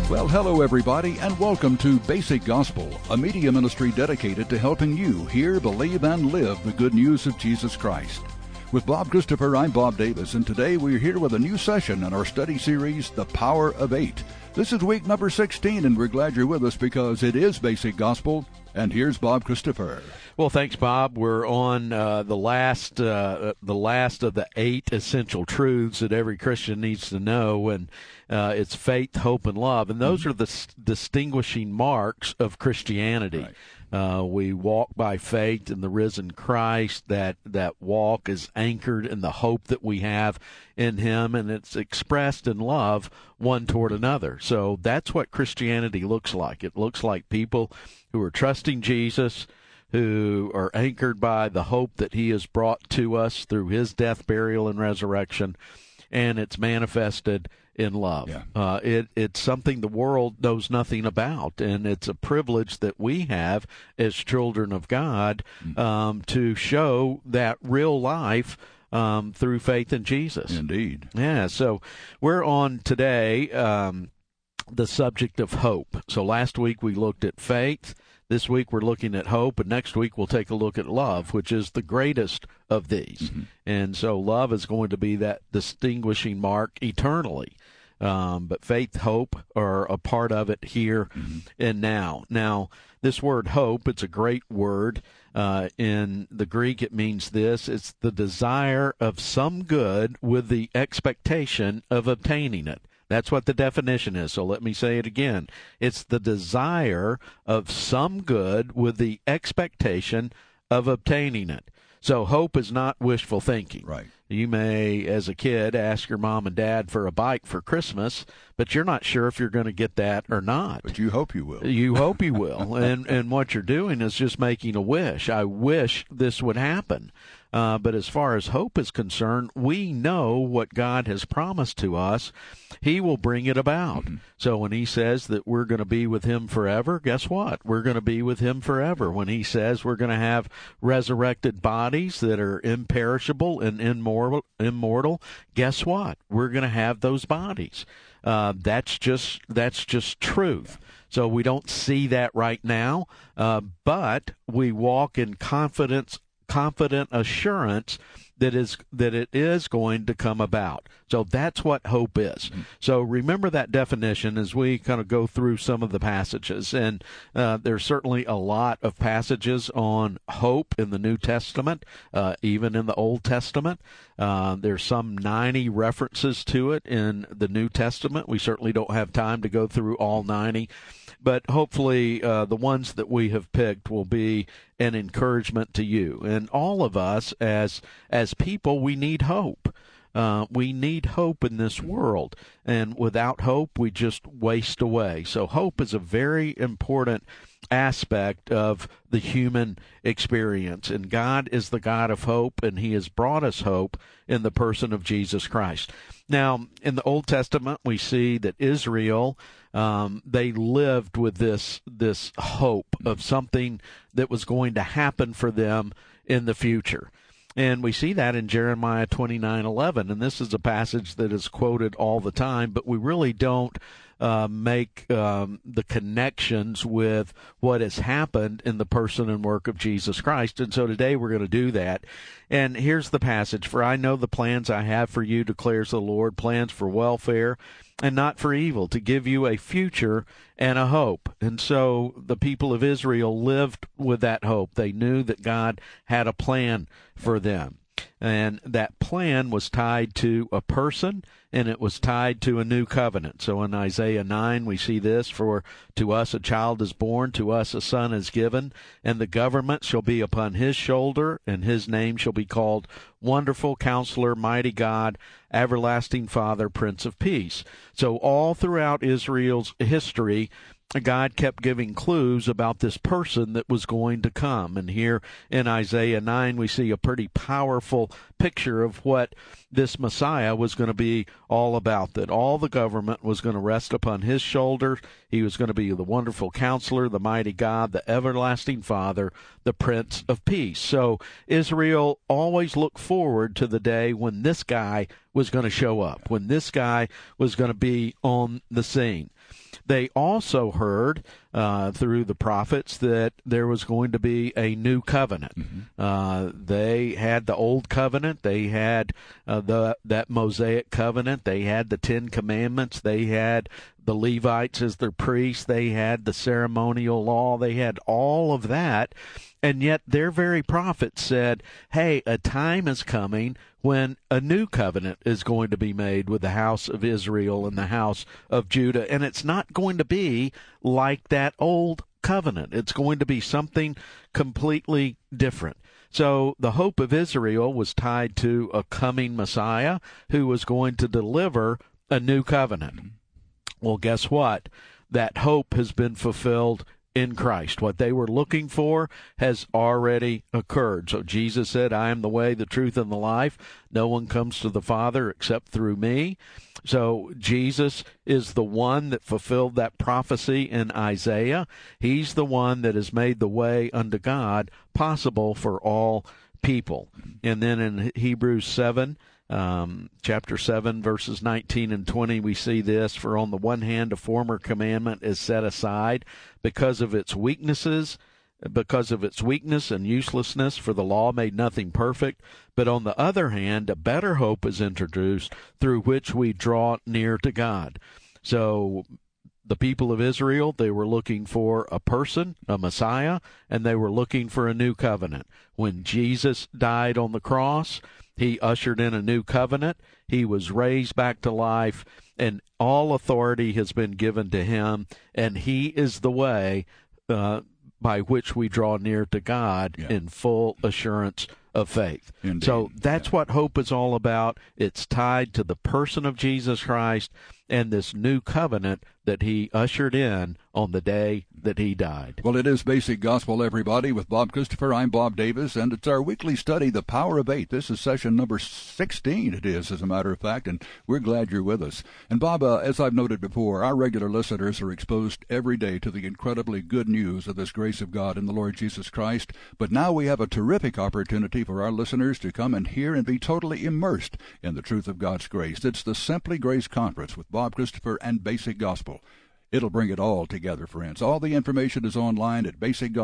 Well, hello everybody, and welcome to Basic Gospel, a media ministry dedicated to helping you hear, believe, and live the good news of Jesus Christ. With Bob Christopher, I'm Bob Davis, and today we're here with a new session in our study series, The Power of Eight. This is week number 16, and we're glad you're with us because it is Basic Gospel. And here's Bob Christopher. Well, thanks, Bob. We're on the last of the 8 essential truths that every Christian needs to know, and it's faith, hope, and love. And those are the distinguishing marks of Christianity. Right. We walk by faith in the risen Christ. That walk is anchored in the hope that we have in Him, and it's expressed in love one toward another. So that's what Christianity looks like. It looks like people who are trusting Jesus, who are anchored by the hope that He has brought to us through His death, burial, and resurrection, and it's manifested in love. Yeah. It's something the world knows nothing about, and it's a privilege that we have as children of God to show that real life through faith in Jesus. Indeed. Yeah, so we're on today the subject of hope. So last week we looked at faith. This week we're looking at hope, and next week we'll take a look at love, which is the greatest of these. Mm-hmm. And so love is going to be that distinguishing mark eternally. But faith, hope are a part of it here and now. Now, this word hope, it's a great word. In the Greek, it means this. It's the desire of some good with the expectation of obtaining it. That's what the definition is. So let me say it again. It's the desire of some good with the expectation of obtaining it. So hope is not wishful thinking. Right. You may, as a kid, ask your mom and dad for a bike for Christmas, but you're not sure if you're going to get that or not. But you hope you will. You hope you will. And what you're doing is just making a wish. I wish this would happen. But as far as hope is concerned, we know what God has promised to us. He will bring it about. Mm-hmm. So when He says that we're going to be with Him forever, guess what? We're going to be with Him forever. When He says we're going to have resurrected bodies that are imperishable and immortal, guess what? We're going to have those bodies. That's just truth. So we don't see that right now, but we walk in confident assurance that it is going to come about. So that's what hope is. Mm-hmm. So remember that definition as we kind of go through some of the passages. And there's certainly a lot of passages on hope in the New Testament, even in the Old Testament. There's some 90 references to it in the New Testament. We certainly don't have time to go through all 90. But hopefully the ones that we have picked will be an encouragement to you. And all of us as people, we need hope. We need hope in this world. And without hope, we just waste away. So hope is a very important aspect of the human experience. And God is the God of hope, and He has brought us hope in the person of Jesus Christ. Now, in the Old Testament, we see that Israel, they lived with this hope of something that was going to happen for them in the future. And we see that in Jeremiah 29:11, and this is a passage that is quoted all the time, but we really don't make the connections with what has happened in the person and work of Jesus Christ. And so today we're going to do that. And here's the passage. For I know the plans I have for you, declares the Lord, plans for welfare and not for evil, to give you a future and a hope. And so the people of Israel lived with that hope. They knew that God had a plan for them. And that plan was tied to a person, and it was tied to a new covenant. So in Isaiah 9, we see this, for to us a child is born, to us a son is given, and the government shall be upon his shoulder, and his name shall be called Wonderful Counselor, Mighty God, Everlasting Father, Prince of Peace. So all throughout Israel's history, God kept giving clues about this person that was going to come. And here in Isaiah 9, we see a pretty powerful picture of what this Messiah was going to be all about, that all the government was going to rest upon his shoulders. He was going to be the wonderful counselor, the mighty God, the everlasting Father, the Prince of Peace. So Israel always looked forward to the day when this guy was going to show up, when this guy was going to be on the scene. They also heard through the prophets that there was going to be a new covenant. They had the old covenant. They had that Mosaic covenant. They had the Ten Commandments. They had the Levites as their priests. They had the ceremonial law. They had all of that. And yet their very prophets said, hey, a time is coming when a new covenant is going to be made with the house of Israel and the house of Judah. And it's not going to be like that old covenant. It's going to be something completely different. So the hope of Israel was tied to a coming Messiah who was going to deliver a new covenant. Well, guess what? That hope has been fulfilled in Christ. What they were looking for has already occurred. So Jesus said, I am the way, the truth, and the life. No one comes to the Father except through me. So Jesus is the one that fulfilled that prophecy in Isaiah. He's the one that has made the way unto God possible for all people. And then in Hebrews 7, chapter 7, verses 19 and 20, we see this, for on the one hand, a former commandment is set aside because of its weakness and uselessness, for the law made nothing perfect. But on the other hand, a better hope is introduced through which we draw near to God. So the people of Israel, they were looking for a person, a Messiah, and they were looking for a new covenant. When Jesus died on the cross, he ushered in a new covenant. He was raised back to life, and all authority has been given to him, and he is the way by which we draw near to God in full assurance of faith. Indeed. So that's what hope is all about. It's tied to the person of Jesus Christ and this new covenant that he ushered in on the day that he died. Well, it is Basic Gospel, everybody, with Bob Christopher. I'm Bob Davis, and it's our weekly study, The Power of Eight. This is session number 16, it is, as a matter of fact, and we're glad you're with us. And Bob, as I've noted before, our regular listeners are exposed every day to the incredibly good news of this grace of God in the Lord Jesus Christ. But now we have a terrific opportunity for our listeners to come and hear and be totally immersed in the truth of God's grace. It's the Simply Grace Conference with Bob Christopher and Basic Gospel. It'll bring it all together, friends. All the information is online at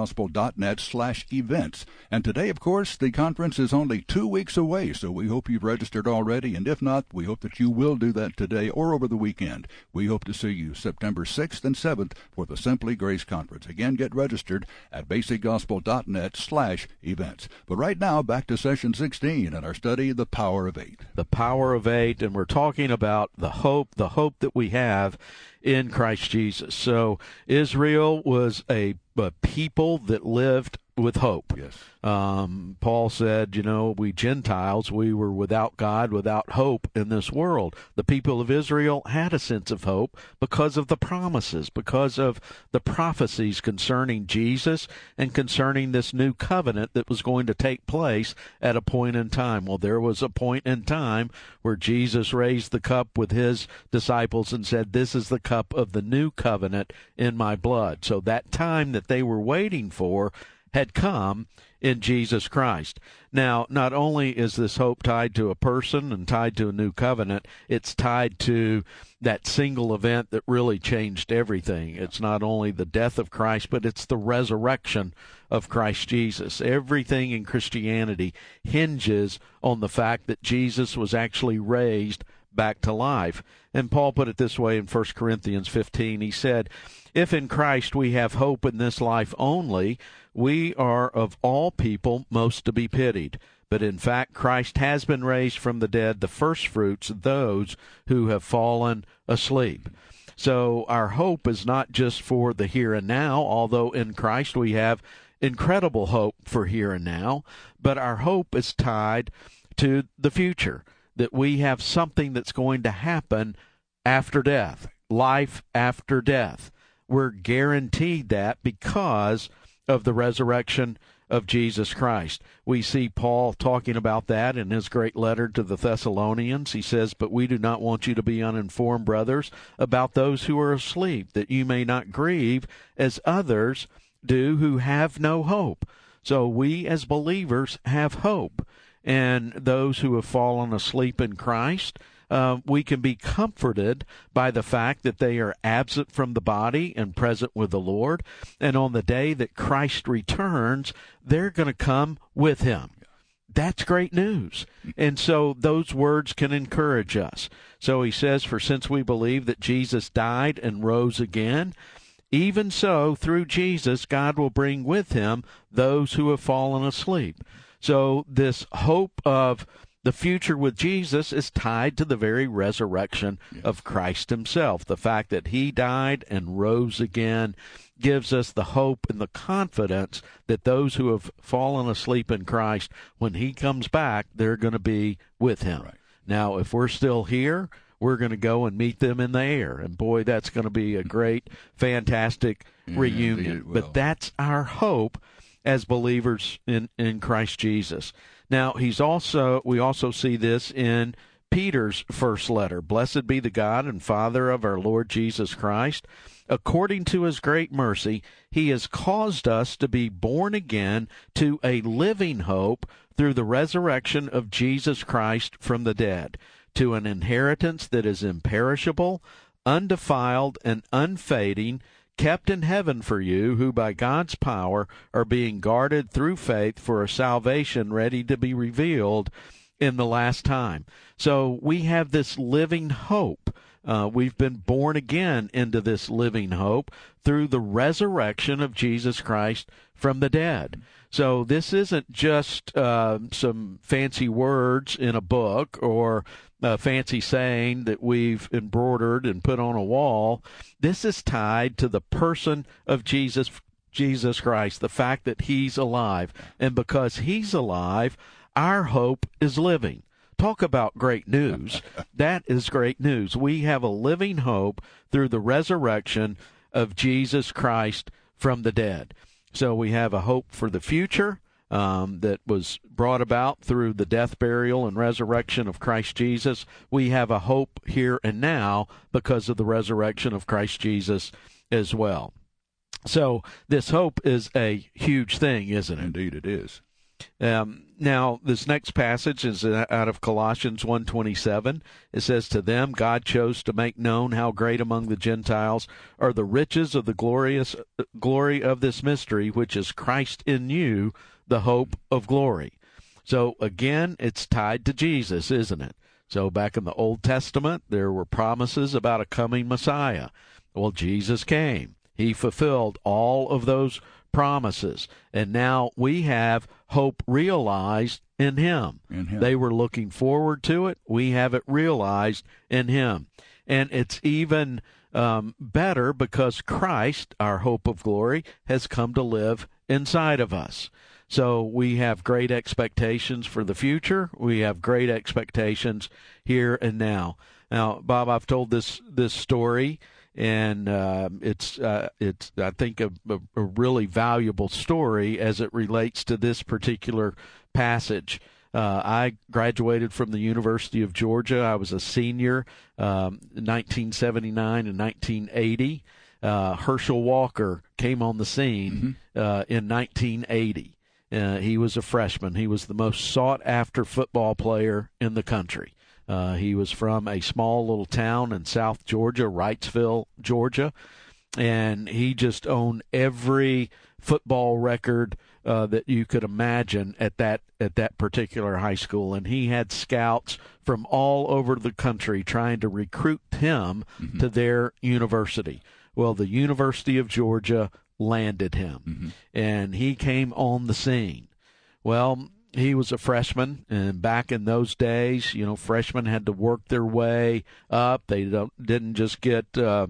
basicgospel.net/events. And today, of course, the conference is only 2 weeks away, so we hope you've registered already. And if not, we hope that you will do that today or over the weekend. We hope to see you September 6th and 7th for the Simply Grace Conference. Again, get registered at basicgospel.net/events. But right now, back to session 16 and our study, The Power of Eight. The Power of Eight, and we're talking about the hope that we have in Christ Jesus. So Israel was a people that lived with hope. Yes. Paul said, we Gentiles, we were without God, without hope in this world. The people of Israel had a sense of hope because of the promises, because of the prophecies concerning Jesus and concerning this new covenant that was going to take place at a point in time. Well, there was a point in time where Jesus raised the cup with his disciples and said, this is the cup of the new covenant in my blood. So that time that they were waiting for had come in Jesus Christ. Now, not only is this hope tied to a person and tied to a new covenant, it's tied to that single event that really changed everything. It's not only the death of Christ, but it's the resurrection of Christ Jesus. Everything in Christianity hinges on the fact that Jesus was actually raised back to life. And Paul put it this way in 1 Corinthians 15. He said, if in Christ we have hope in this life only, we are of all people most to be pitied. But in fact, Christ has been raised from the dead, the firstfruits of those who have fallen asleep. So our hope is not just for the here and now, although in Christ we have incredible hope for here and now, but our hope is tied to the future, that we have something that's going to happen after death, life after death. We're guaranteed that because of the resurrection of Jesus Christ. We see Paul talking about that in his great letter to the Thessalonians. He says, but we do not want you to be uninformed, brothers, about those who are asleep, that you may not grieve as others do who have no hope. So we as believers have hope. And those who have fallen asleep in Christ, we can be comforted by the fact that they are absent from the body and present with the Lord. And on the day that Christ returns, they're going to come with him. That's great news. And so those words can encourage us. So he says, for since we believe that Jesus died and rose again, even so, through Jesus, God will bring with him those who have fallen asleep. So this hope of the future with Jesus is tied to the very resurrection of Christ himself. The fact that he died and rose again gives us the hope and the confidence that those who have fallen asleep in Christ, when he comes back, they're going to be with him. Right. Now, if we're still here, we're going to go and meet them in the air. And boy, that's going to be a great, fantastic reunion. But that's our hope as believers in Christ Jesus. Now, we also see this in Peter's first letter. Blessed be the God and Father of our Lord Jesus Christ. According to his great mercy, he has caused us to be born again to a living hope through the resurrection of Jesus Christ from the dead, to an inheritance that is imperishable, undefiled, and unfading, kept in heaven for you, who by God's power are being guarded through faith for a salvation ready to be revealed in the last time. So we have this living hope. We've been born again into this living hope through the resurrection of Jesus Christ from the dead. So this isn't just some fancy words in a book or a fancy saying that we've embroidered and put on a wall. This is tied to the person of Jesus Christ, the fact that he's alive. And because he's alive, our hope is living. Talk about great news. That is great news. We have a living hope through the resurrection of Jesus Christ from the dead. So we have a hope for the future that was brought about through the death, burial, and resurrection of Christ Jesus. We have a hope here and now because of the resurrection of Christ Jesus as well. So this hope is a huge thing, isn't it? Indeed it is. Now, this next passage is out of Colossians 1:27. It says, to them God chose to make known how great among the Gentiles are the riches of the glorious glory of this mystery, which is Christ in you, the hope of glory. So, again, it's tied to Jesus, isn't it? So back in the Old Testament, there were promises about a coming Messiah. Well, Jesus came. He fulfilled all of those promises, and now we have hope realized in him. They were looking forward to it. We have it realized in him. And it's even better because Christ, our hope of glory, has come to live inside of us. So we have great expectations for the future. We have great expectations here and now. Now, Bob, I've told this story, and it's I think a really valuable story as it relates to this particular passage. I graduated from the University of Georgia. I was a senior in 1979 and 1980. Herschel Walker came on the scene in 1980. He was a freshman. He was the most sought-after football player in the country. He was from a small little town in South Georgia, Wrightsville, Georgia, and he just owned every football record that you could imagine at that particular high school. And he had scouts from all over the country trying to recruit him to their university. Well, the University of Georgia landed him, and he came on the scene. Well, he was a freshman, and back in those days, freshmen had to work their way up. They didn't just get,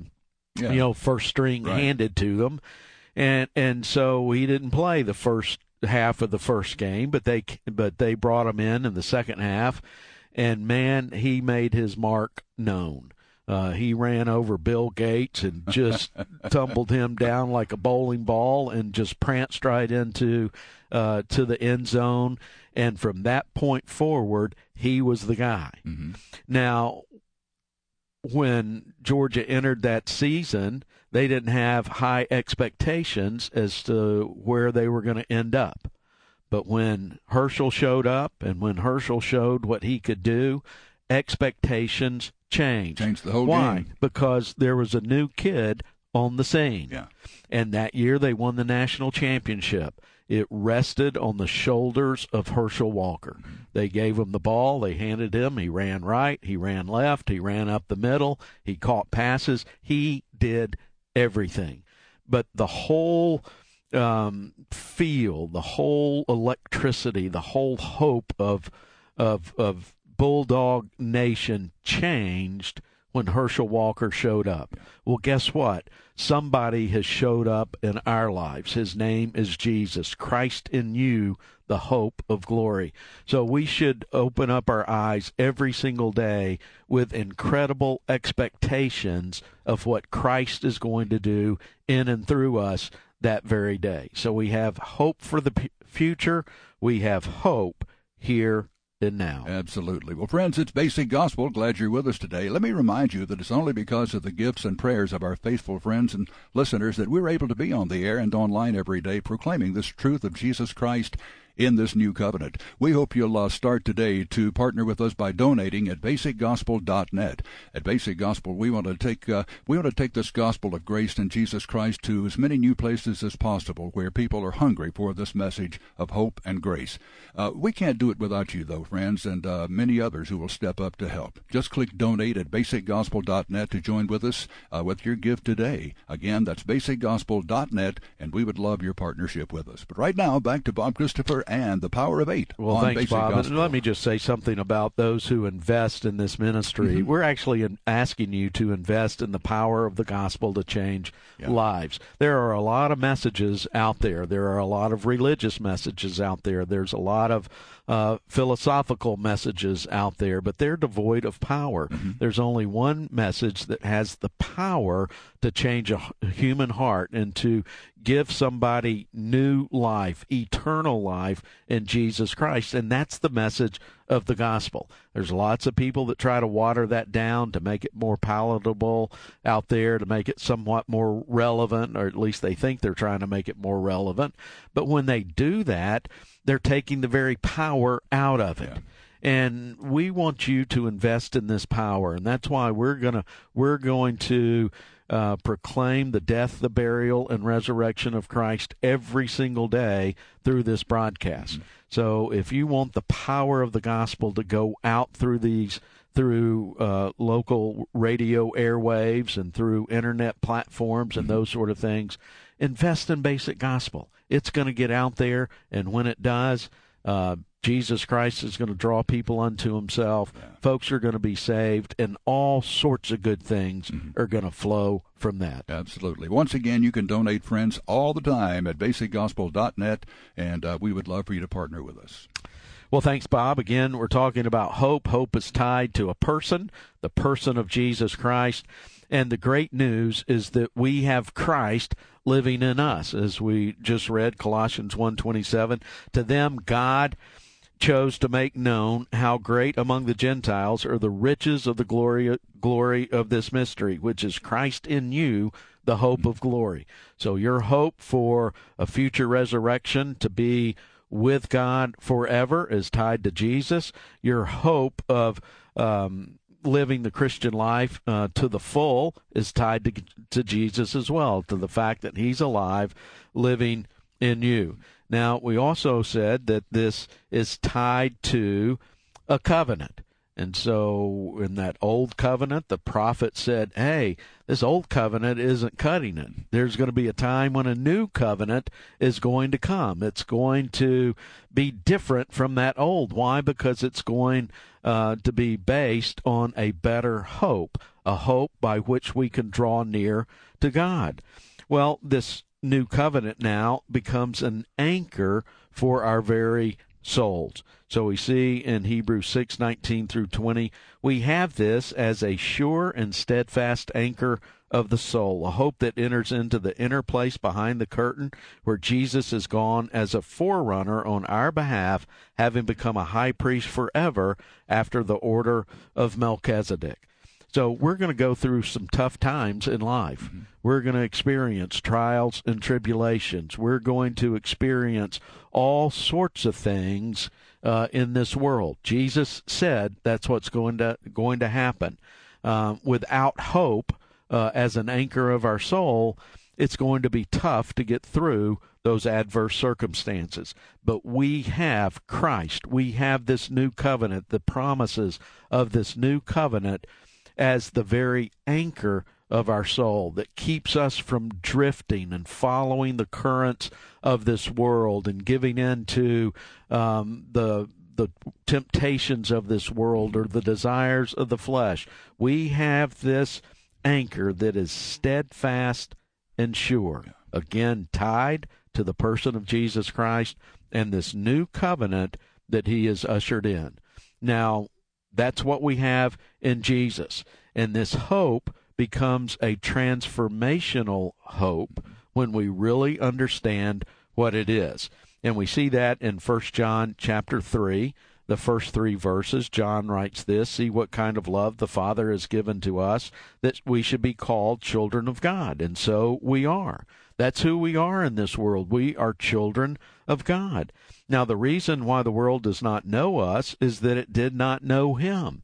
first string handed to them. And so he didn't play the first half of the first game, but they brought him in the second half, and man, he made his mark known. He ran over Bill Gates and just tumbled him down like a bowling ball and just pranced right into to the end zone. And from that point forward, he was the guy. Now, when Georgia entered that season, they didn't have high expectations as to where they were going to end up. But when Herschel showed up and when Herschel showed what he could do, expectations changed. Changed the whole Why? game. Because there was a new kid on the scene. Yeah. And that year they won the national championship. It rested on the shoulders of Herschel Walker. They gave him the ball. They handed him. He ran right. He ran left. He ran up the middle. He caught passes. He did everything. But the whole feel, the whole electricity, the whole hope of Bulldog Nation changed when Herschel Walker showed up. Well, guess what? Somebody has showed up in our lives. His name is Jesus, Christ in you, the hope of glory. So we should open up our eyes every single day with incredible expectations of what Christ is going to do in and through us that very day. So we have hope for the future. We have hope here and now. Absolutely. Well, friends, it's Basic Gospel. Glad you're with us today. Let me remind you that it's only because of the gifts and prayers of our faithful friends and listeners that we're able to be on the air and online every day proclaiming this truth of Jesus Christ in this new covenant. We hope you'll start today to partner with us by donating at basicgospel.net. At Basic Gospel, we want to take this gospel of grace in Jesus Christ to as many new places as possible where people are hungry for this message of hope and grace. We can't do it without you, though, friends, and many others who will step up to help. Just click donate at basicgospel.net to join with us with your gift today. Again, that's basicgospel.net, and we would love your partnership with us. But right now, back to Bob Christopher and the Power of 8. Well, thanks, Basic Bob. Gospel. And let me just say something about those who invest in this ministry. We're actually asking you to invest in the power of the gospel to change lives. There are a lot of messages out there. There are a lot of religious messages out there. There's a lot of philosophical messages out there, but they're devoid of power. There's only one message that has the power to change a human heart and to give somebody new life, eternal life in Jesus Christ, and that's the message of the gospel. There's lots of people that try to water that down to make it more palatable out there, to make it somewhat more relevant, or at least they think they're trying to make it more relevant. But when they do that, they're taking the very power out of it. And we want you to invest in this power, and that's why we're going to proclaim the death, the burial, and resurrection of Christ every single day through this broadcast. So if you want the power of the gospel to go out through local radio airwaves and through internet platforms and those sort of things, invest in Basic Gospel. It's going to get out there, and when it does, Jesus Christ is going to draw people unto himself. Folks are going to be saved, and all sorts of good things are going to flow from that. Absolutely. Once again, you can donate, friends, all the time at basicgospel.net, and we would love for you to partner with us. Well, thanks, Bob. Again, we're talking about hope. Hope is tied to a person, the person of Jesus Christ. And the great news is that we have Christ living in us. As we just read, Colossians 1:27, to them God chose to make known how great among the Gentiles are the riches of the glory of this mystery, which is Christ in you, the hope of glory. So your hope for a future resurrection, to be with God forever, is tied to Jesus. Your hope of living the Christian life to the full is tied to Jesus as well, to the fact that he's alive, living in you. Now, we also said that this is tied to a covenant. And so in that old covenant, the prophet said, hey, this old covenant isn't cutting it. There's going to be a time when a new covenant is going to come. It's going to be different from that old. Why? Because it's going to be based on a better hope, a hope by which we can draw near to God. Well, this new covenant now becomes an anchor for our very souls. So we see in Hebrews 6:19 through 20, we have this as a sure and steadfast anchor of the soul, a hope that enters into the inner place behind the curtain, where Jesus is gone as a forerunner on our behalf, having become a high priest forever after the order of Melchizedek. So we're going to go through some tough times in life. Mm-hmm. We're going to experience trials and tribulations. We're going to experience all sorts of things in this world. Jesus said that's what's going to happen. Without hope as an anchor of our soul, it's going to be tough to get through those adverse circumstances. But we have Christ. We have this new covenant, the promises of this new covenant as the very anchor of our soul that keeps us from drifting and following the currents of this world and giving in to the temptations of this world or the desires of the flesh. We have this anchor that is steadfast and sure, again tied to the person of Jesus Christ and this new covenant that he has ushered in. Now, that's what we have in Jesus. And this hope becomes a transformational hope when we really understand what it is. And we see that in 1 John chapter 3, the first 3 verses. John writes this, "See what kind of love the Father has given to us, that we should be called children of God." And so we are. That's who we are in this world. We are children of God. Now, the reason why the world does not know us is that it did not know him.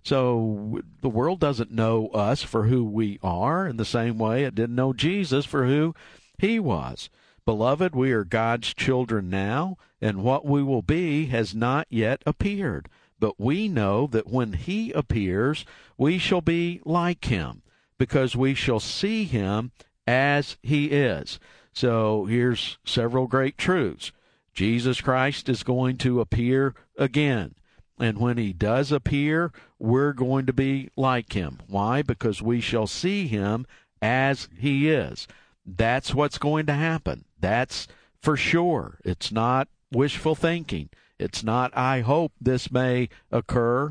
So the world doesn't know us for who we are in the same way it didn't know Jesus for who he was. Beloved, we are God's children now, and what we will be has not yet appeared. But we know that when he appears, we shall be like him, because we shall see him as he is. So here's several great truths. Jesus Christ is going to appear again. And when he does appear, we're going to be like him. Why? Because we shall see him as he is. That's what's going to happen. That's for sure. It's not wishful thinking. It's not, I hope this may occur.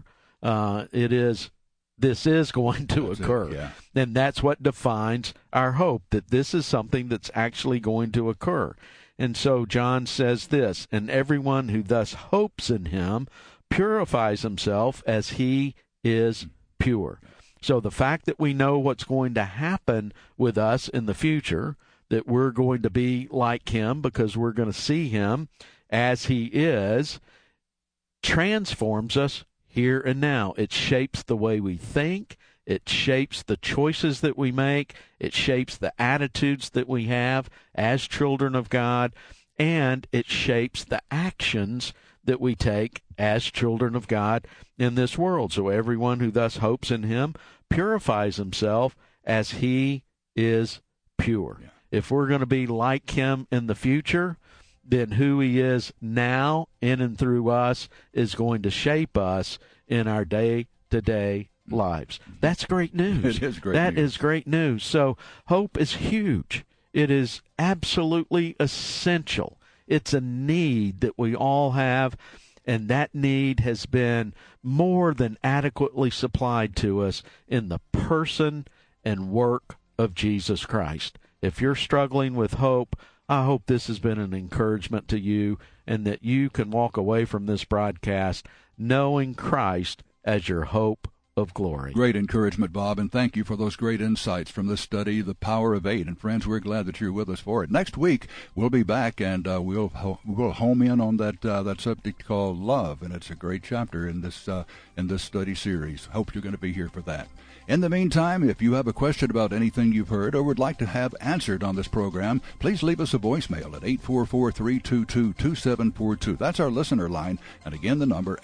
This is going to occur. Yeah. And that's what defines our hope, that this is something that's actually going to occur. And so John says this, "And everyone who thus hopes in him purifies himself as he is pure." So the fact that we know what's going to happen with us in the future, that we're going to be like him because we're going to see him as he is, transforms us here and now. It shapes the way we think. It shapes the choices that we make. It shapes the attitudes that we have as children of God. And it shapes the actions that we take as children of God in this world. So everyone who thus hopes in him purifies himself as he is pure. Yeah. If we're going to be like him in the future, then who he is now in and through us is going to shape us in our day-to-day lives. That's great news. It is great news. That is great news. So hope is huge. It is absolutely essential. It's a need that we all have, and that need has been more than adequately supplied to us in the person and work of Jesus Christ. If you're struggling with hope, I hope this has been an encouragement to you and that you can walk away from this broadcast knowing Christ as your hope of glory. Great encouragement, Bob, and thank you for those great insights from this study, The Power of Eight. And friends, we're glad that you're with us for it. Next week, we'll be back, and we'll home in on that subject called love, and it's a great chapter in this study series. Hope you're going to be here for that. In the meantime, if you have a question about anything you've heard or would like to have answered on this program, please leave us a voicemail at 844-322-2742. That's our listener line, and again, the number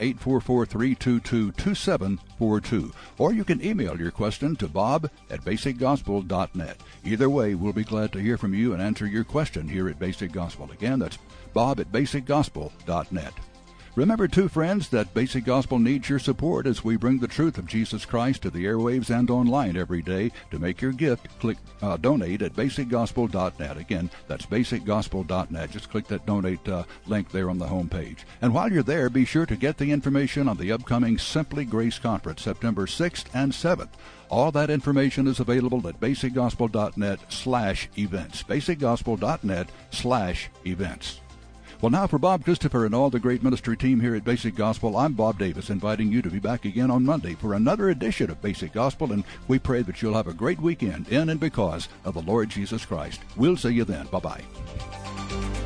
844-322-2742. Or you can email your question to bob@basicgospel.net. Either way, we'll be glad to hear from you and answer your question here at Basic Gospel. Again, that's bob@basicgospel.net. Remember, too, friends, that Basic Gospel needs your support as we bring the truth of Jesus Christ to the airwaves and online every day. To make your gift, click donate at basicgospel.net. Again, that's basicgospel.net. Just click that donate link there on the home page. And while you're there, be sure to get the information on the upcoming Simply Grace Conference, September 6th and 7th. All that information is available at basicgospel.net/events. basicgospel.net/events. Well, now for Bob Christopher and all the great ministry team here at Basic Gospel, I'm Bob Davis, inviting you to be back again on Monday for another edition of Basic Gospel, and we pray that you'll have a great weekend in and because of the Lord Jesus Christ. We'll see you then. Bye-bye.